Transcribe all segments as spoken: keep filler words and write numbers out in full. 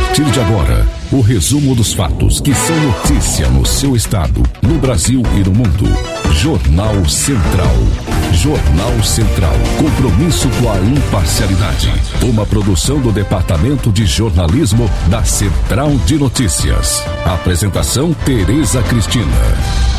partir de agora, o resumo dos fatos que são notícia no seu estado, no Brasil e no mundo. Jornal Central. Jornal Central. Compromisso com a imparcialidade. Uma produção do Departamento de Jornalismo da Central de Notícias. Apresentação Tereza Cristina.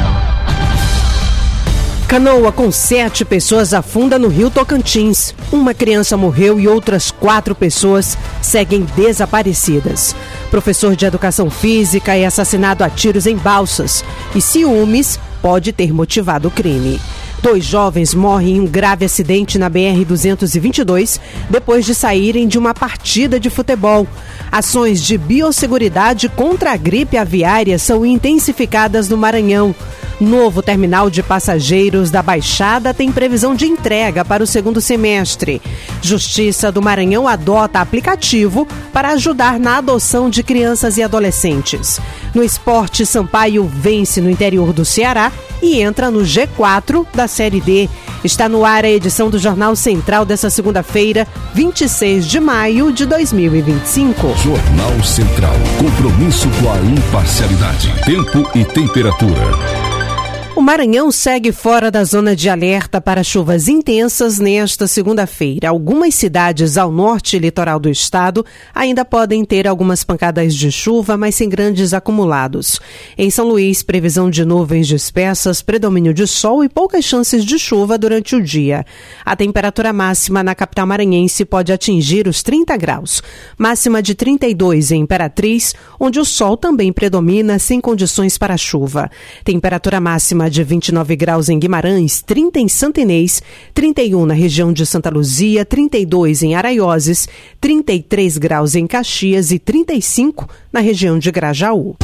Canoa com sete pessoas afunda no Rio Tocantins. Uma criança morreu e outras quatro pessoas seguem desaparecidas. Professor de educação física é assassinado a tiros em Balsas. E ciúmes pode ter motivado o crime. Dois jovens morrem em um grave acidente na B R duzentos e vinte e dois depois de saírem de uma partida de futebol. Ações de biosseguridade contra a gripe aviária são intensificadas no Maranhão. Novo terminal de passageiros da Baixada tem previsão de entrega para o segundo semestre. Justiça do Maranhão adota aplicativo para ajudar na adoção de crianças e adolescentes. No esporte, Sampaio vence no interior do Ceará e entra no G quatro da Série D. Está no ar a edição do Jornal Central dessa segunda-feira, vinte e seis de maio de dois mil e vinte e cinco. Jornal Central. Compromisso com a imparcialidade. Tempo e temperatura. O Maranhão segue fora da zona de alerta para chuvas intensas nesta segunda-feira. Algumas cidades ao norte e litoral do estado ainda podem ter algumas pancadas de chuva, mas sem grandes acumulados. Em São Luís, previsão de nuvens dispersas, predomínio de sol e poucas chances de chuva durante o dia. A temperatura máxima na capital maranhense pode atingir os trinta graus. Máxima de trinta e dois em Imperatriz, onde o sol também predomina sem condições para chuva. Temperatura máxima de vinte e nove graus em Guimarães, trinta em Santa Inês, trinta e um na região de Santa Luzia, trinta e dois em Araioses, trinta e três graus em Caxias e trinta e cinco na região de Grajaú.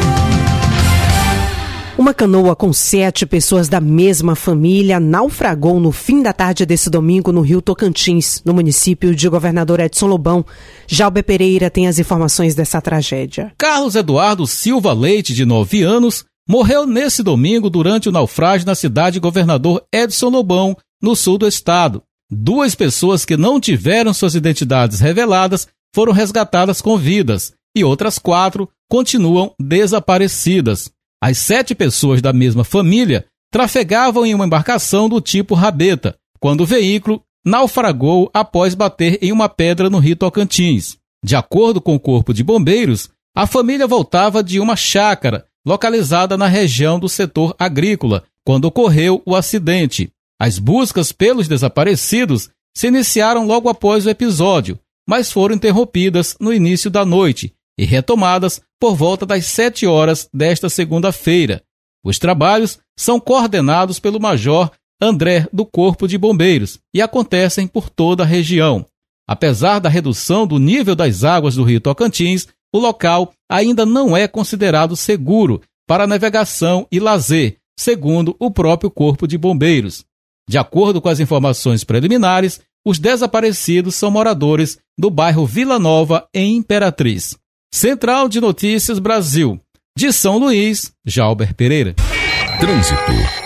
Uma canoa com sete pessoas da mesma família naufragou no fim da tarde desse domingo no Rio Tocantins, no município de Governador Edson Lobão. Jalber Pereira tem as informações dessa tragédia. Carlos Eduardo Silva Leite, de nove anos, morreu nesse domingo durante o naufrágio na cidade Governador Edson Lobão, no sul do estado. Duas pessoas que não tiveram suas identidades reveladas foram resgatadas com vidas e outras quatro continuam desaparecidas. As sete pessoas da mesma família trafegavam em uma embarcação do tipo rabeta, quando o veículo naufragou após bater em uma pedra no Rio Tocantins. De acordo com o Corpo de Bombeiros, a família voltava de uma chácara localizada na região do setor agrícola, quando ocorreu o acidente. As buscas pelos desaparecidos se iniciaram logo após o episódio, mas foram interrompidas no início da noite e retomadas por volta das sete horas desta segunda-feira. Os trabalhos são coordenados pelo Major André do Corpo de Bombeiros e acontecem por toda a região. Apesar da redução do nível das águas do Rio Tocantins, o local ainda não é considerado seguro para navegação e lazer, segundo o próprio Corpo de Bombeiros. De acordo com as informações preliminares, os desaparecidos são moradores do bairro Vila Nova, em Imperatriz. Central de Notícias Brasil. De São Luís, Jalber Pereira. Trânsito.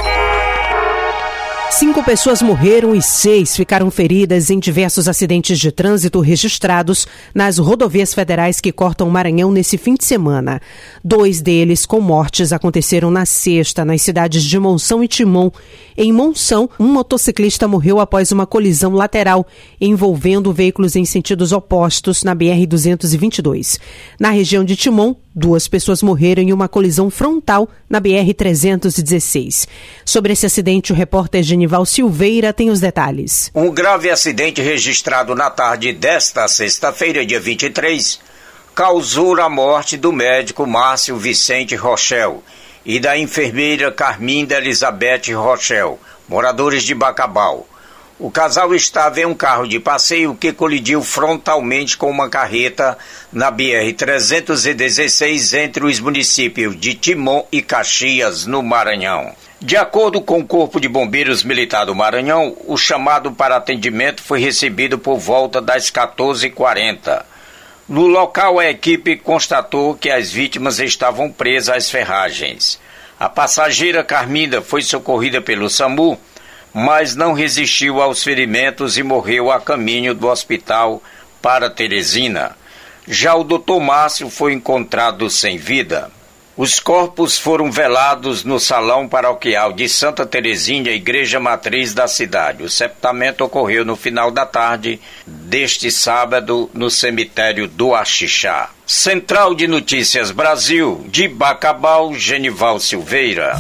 Cinco pessoas morreram e seis ficaram feridas em diversos acidentes de trânsito registrados nas rodovias federais que cortam o Maranhão nesse fim de semana. Dois deles com mortes aconteceram na sexta, nas cidades de Monção e Timon. Em Monção, um motociclista morreu após uma colisão lateral envolvendo veículos em sentidos opostos na B R duzentos e vinte e dois. Na região de Timon, duas pessoas morreram em uma colisão frontal na B R trezentos e dezesseis. Sobre esse acidente, o repórter Genival Silveira tem os detalhes. Um grave acidente registrado na tarde desta sexta-feira, dia vinte e três, causou a morte do médico Márcio Vicente Rochel e da enfermeira Carminda Elizabeth Rochel, moradores de Bacabal. O casal estava em um carro de passeio que colidiu frontalmente com uma carreta na B R trezentos e dezesseis entre os municípios de Timon e Caxias, no Maranhão. De acordo com o Corpo de Bombeiros Militar do Maranhão, o chamado para atendimento foi recebido por volta das quatorze e quarenta. No local, a equipe constatou que as vítimas estavam presas às ferragens. A passageira Carminda foi socorrida pelo SAMU, mas não resistiu aos ferimentos e morreu a caminho do hospital para Teresina. Já o doutor Márcio foi encontrado sem vida. Os corpos foram velados no Salão Paroquial de Santa Terezinha, igreja matriz da cidade. O sepultamento ocorreu no final da tarde deste sábado no cemitério do Axixá. Central de Notícias Brasil, de Bacabal, Genival Silveira.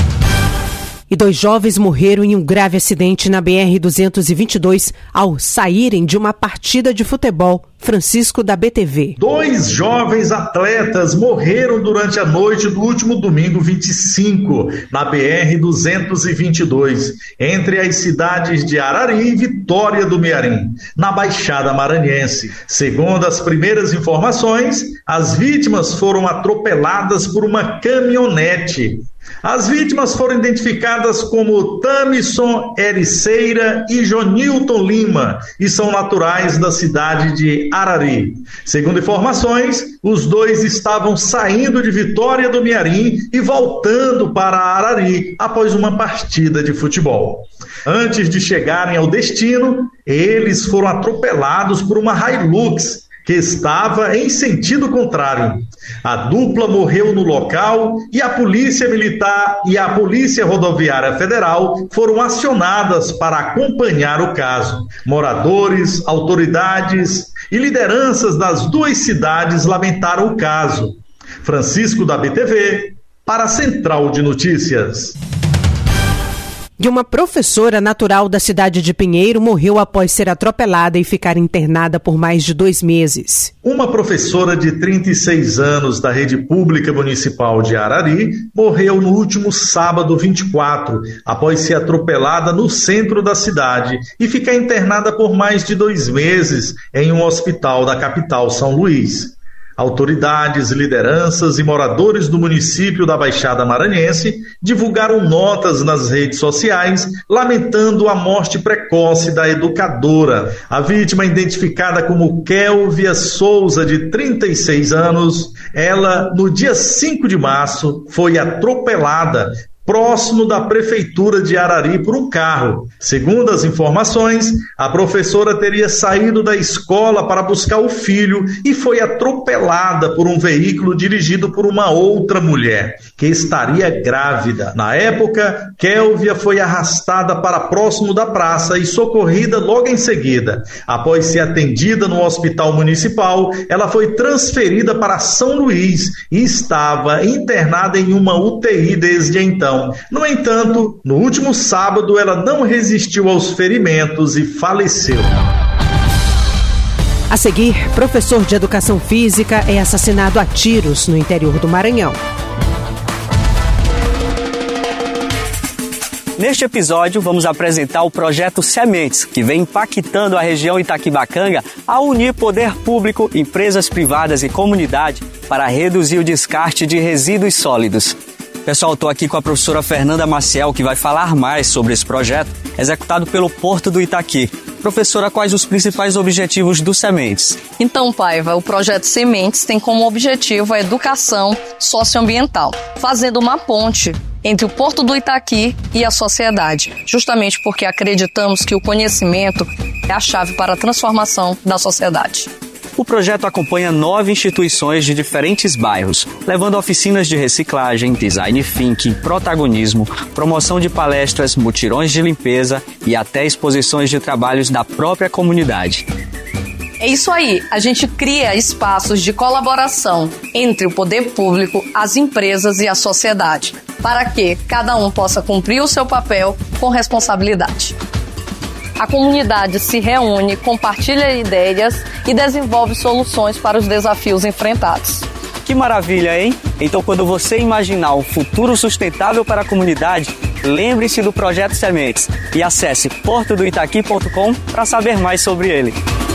E dois jovens morreram em um grave acidente na B R duzentos e vinte e dois ao saírem de uma partida de futebol. Francisco, da B T V. Dois jovens atletas morreram durante a noite do último domingo vinte e cinco, na B R duzentos e vinte e dois, entre as cidades de Arari e Vitória do Mearim, na Baixada Maranhense. Segundo as primeiras informações, as vítimas foram atropeladas por uma caminhonete. As vítimas foram identificadas como Tamison Ericeira e Jonilton Lima e são naturais da cidade de Arari. Segundo informações, os dois estavam saindo de Vitória do Mearim e voltando para Arari após uma partida de futebol. Antes de chegarem ao destino, eles foram atropelados por uma Hilux que estava em sentido contrário. A dupla morreu no local e a Polícia Militar e a Polícia Rodoviária Federal foram acionadas para acompanhar o caso. Moradores, autoridades e lideranças das duas cidades lamentaram o caso. Francisco, da B T V, para a Central de Notícias. E uma professora natural da cidade de Pinheiro morreu após ser atropelada e ficar internada por mais de dois meses. Uma professora de trinta e seis anos da Rede Pública Municipal de Arari morreu no último sábado vinte e quatro, após ser atropelada no centro da cidade e ficar internada por mais de dois meses em um hospital da capital, São Luís. Autoridades, lideranças e moradores do município da Baixada Maranhense divulgaram notas nas redes sociais lamentando a morte precoce da educadora. A vítima, identificada como Kélvia Souza, de trinta e seis anos, ela, no dia cinco de março, foi atropelada próximo da prefeitura de Arari por um carro. Segundo as informações, a professora teria saído da escola para buscar o filho e foi atropelada por um veículo dirigido por uma outra mulher, que estaria grávida. Na época, Kélvia foi arrastada para próximo da praça e socorrida logo em seguida. Após ser atendida no hospital municipal, ela foi transferida para São Luís e estava internada em uma U T I desde então. No entanto, no último sábado, ela não resistiu aos ferimentos e faleceu. A seguir, professor de educação física é assassinado a tiros no interior do Maranhão. Neste episódio, vamos apresentar o projeto Sementes, que vem impactando a região Itaquibacanga a unir poder público, empresas privadas e comunidade para reduzir o descarte de resíduos sólidos. Pessoal, estou aqui com a professora Fernanda Maciel, que vai falar mais sobre esse projeto, executado pelo Porto do Itaqui. Professora, quais os principais objetivos do Sementes? Então, Paiva, o projeto Sementes tem como objetivo a educação socioambiental, fazendo uma ponte entre o Porto do Itaqui e a sociedade, justamente porque acreditamos que o conhecimento é a chave para a transformação da sociedade. O projeto acompanha nove instituições de diferentes bairros, levando oficinas de reciclagem, design thinking, protagonismo, promoção de palestras, mutirões de limpeza e até exposições de trabalhos da própria comunidade. É isso aí, a gente cria espaços de colaboração entre o poder público, as empresas e a sociedade, para que cada um possa cumprir o seu papel com responsabilidade. A comunidade se reúne, compartilha ideias e desenvolve soluções para os desafios enfrentados. Que maravilha, hein? Então, quando você imaginar um futuro sustentável para a comunidade, lembre-se do Projeto Sementes e acesse porto do itaqui ponto com para saber mais sobre ele.